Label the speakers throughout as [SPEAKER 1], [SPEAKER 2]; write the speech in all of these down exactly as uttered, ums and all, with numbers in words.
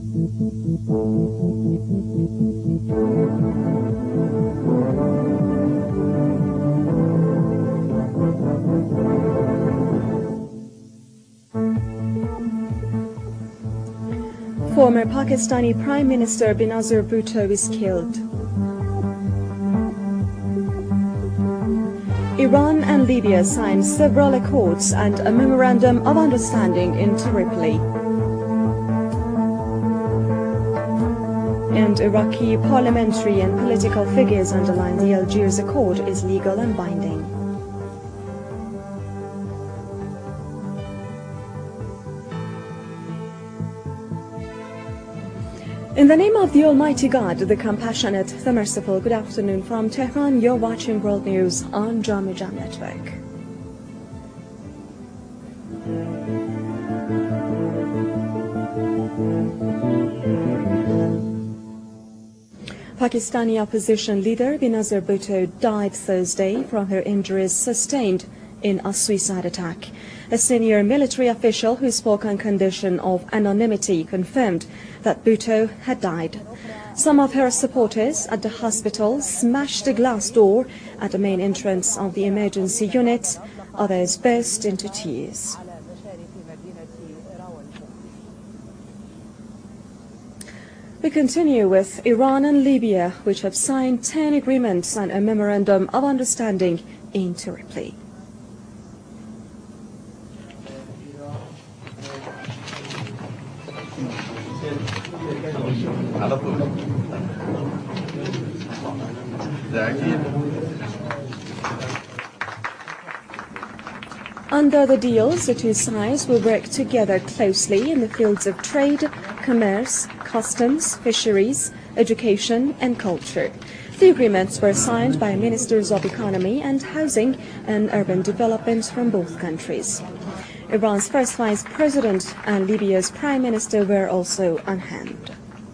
[SPEAKER 1] Former Pakistani Prime Minister Benazir Bhutto is killed. Iran and Libya signed several accords and a memorandum of understanding in Tripoli. And Iraqi parliamentary and political figures underline the Algiers Accord is legal and binding. In the name of the Almighty God, the Compassionate, the Merciful, good afternoon from Tehran. You're watching World News on Jam Jam Network. Pakistani opposition leader Benazir Bhutto died Thursday from her injuries sustained in a suicide attack. A senior military official who spoke on condition of anonymity confirmed that Bhutto had died. Some of her supporters at the hospital smashed the glass door at the main entrance of the emergency unit. Others burst into tears. We continue with Iran and Libya, which have signed ten agreements and a memorandum of understanding in Tripoli. Under the deals, the two sides will work together closely in the fields of trade, commerce, customs, fisheries, education and culture. The agreements were signed by ministers of economy and housing and urban development from both countries. Iran's first vice president and Libya's prime minister were also on hand.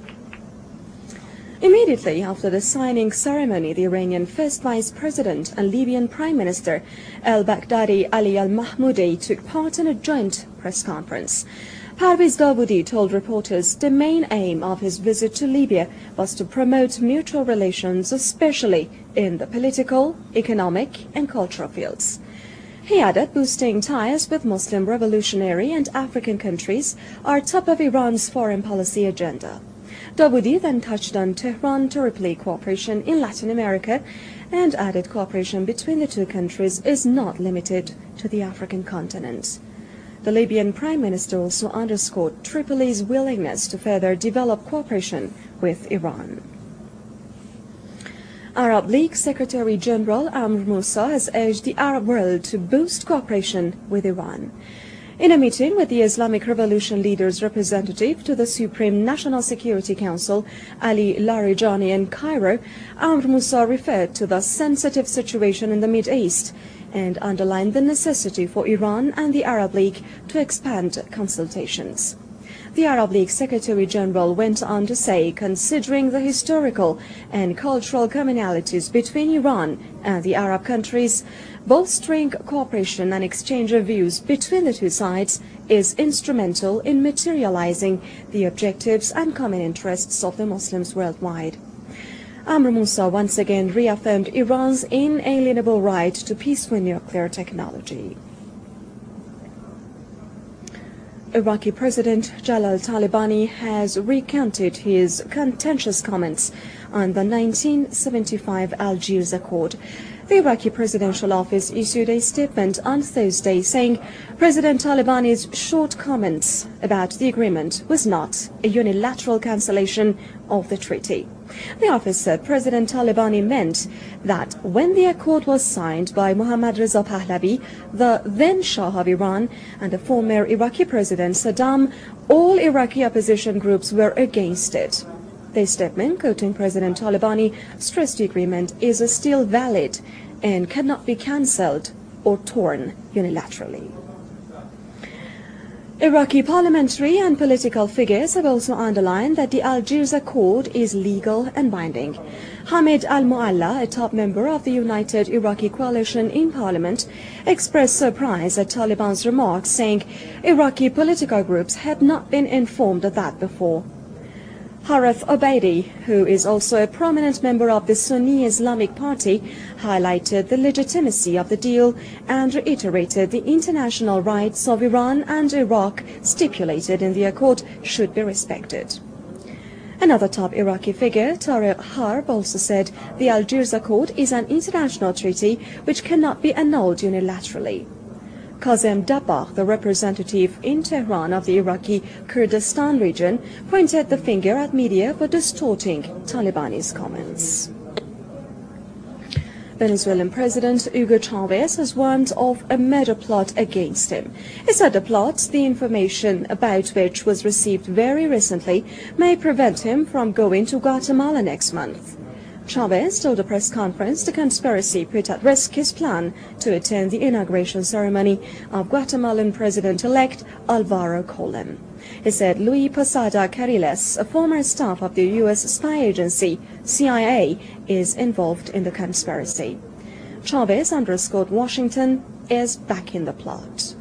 [SPEAKER 1] Immediately after the signing ceremony, the Iranian first vice president and Libyan prime minister al-Baghdadi Ali al-Mahmoudi took part in a joint press conference. Parviz Davoudi told reporters the main aim of his visit to Libya was to promote mutual relations, especially in the political, economic and cultural fields. He added boosting ties with Muslim revolutionary and African countries are top of Iran's foreign policy agenda. Davoudi then touched on Tehran-Tripoli cooperation in Latin America and added cooperation between the two countries is not limited to the African continent. The Libyan Prime Minister also underscored Tripoli's willingness to further develop cooperation with Iran. Arab League Secretary General Amr Moussa has urged the Arab world to boost cooperation with Iran. In a meeting with the Islamic Revolution leader's representative to the Supreme National Security Council, Ali Larijani in Cairo, Amr Moussa referred to the sensitive situation in the Middle East and underlined the necessity for Iran and the Arab League to expand consultations. The Arab League Secretary General went on to say, considering the historical and cultural commonalities between Iran and the Arab countries, bolstering cooperation and exchange of views between the two sides is instrumental in materializing the objectives and common interests of the Muslims worldwide. Amr Moussa once again reaffirmed Iran's inalienable right to peaceful nuclear technology. Iraqi President Jalal Talabani has recounted his contentious comments on the nineteen seventy-five Algiers Accord. The Iraqi Presidential Office issued a statement on Thursday saying President Talabani's short comments about the agreement was not a unilateral cancellation of the treaty. The office said President Talabani meant that when the accord was signed by Mohammad Reza Pahlavi, the then Shah of Iran, and the former Iraqi President Saddam, all Iraqi opposition groups were against it. The statement, quoting President Talabani, stressed the agreement is still valid and cannot be cancelled or torn unilaterally. Iraqi parliamentary and political figures have also underlined that the Algiers Accord is legal and binding. Hamid al-Mualla, a top member of the United Iraqi Coalition in Parliament, expressed surprise at Taliban's remarks, saying Iraqi political groups had not been informed of that before. Harith Obeidi, who is also a prominent member of the Sunni Islamic Party, highlighted the legitimacy of the deal and reiterated the international rights of Iran and Iraq stipulated in the accord should be respected. Another top Iraqi figure, Tariq Harb, also said the Algiers Accord is an international treaty which cannot be annulled unilaterally. Kazem Dabbagh, the representative in Tehran of the Iraqi Kurdistan region, pointed the finger at media for distorting Taliban's comments. Venezuelan President Hugo Chavez has warned of a murder plot against him. He said the plot, the information about which was received very recently, may prevent him from going to Guatemala next month. Chavez told a press conference the conspiracy put at risk his plan to attend the inauguration ceremony of Guatemalan President-elect Alvaro Colom. He said Luis Posada Carriles, a former staff of the U S spy agency C I A, is involved in the conspiracy. Chavez underscored Washington is back in the plot.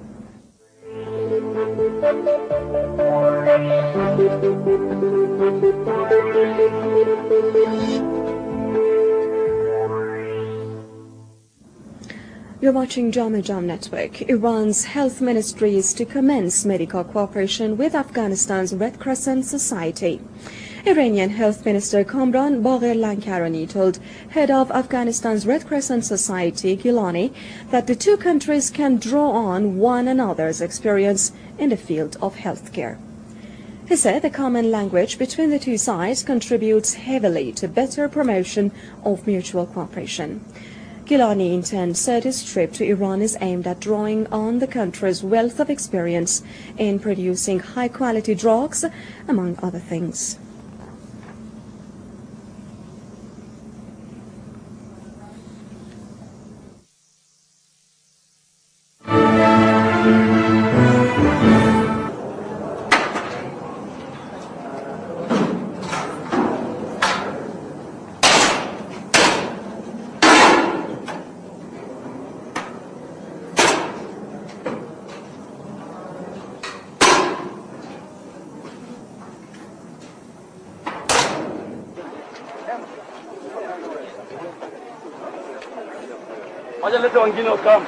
[SPEAKER 1] You're watching Jam Jam Network. Iran's health ministry is to commence medical cooperation with Afghanistan's Red Crescent Society. Iranian Health Minister Kamran Bagher Lankarani told head of Afghanistan's Red Crescent Society, Gilani, that the two countries can draw on one another's experience in the field of healthcare. He said the common language between the two sides contributes heavily to better promotion of mutual cooperation. Gilani in turn said his trip to Iran is aimed at drawing on the country's wealth of experience in producing high-quality drugs, among other things.
[SPEAKER 2] Oye, let Angino come.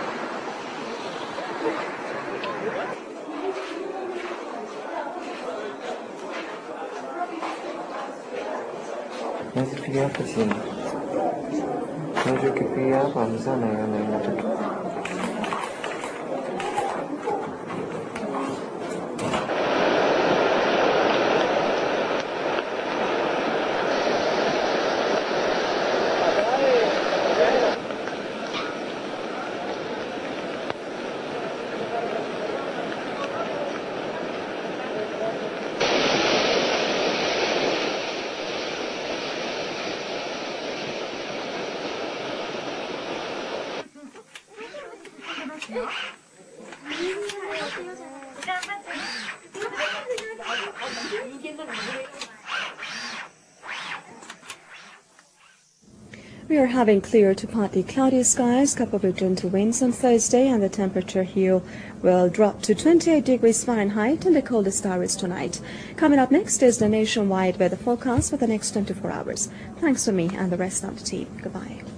[SPEAKER 3] Nazifikiria hapa chini. Nachokipiga hapa mzana yana inatokea.
[SPEAKER 1] We are having clear to partly cloudy skies, coupled with gentle winds on Thursday, and the temperature here will drop to twenty-eight degrees Fahrenheit in the coldest hours tonight. Coming up next is the nationwide weather forecast for the next twenty-four hours. Thanks to me and the rest of the team. Goodbye.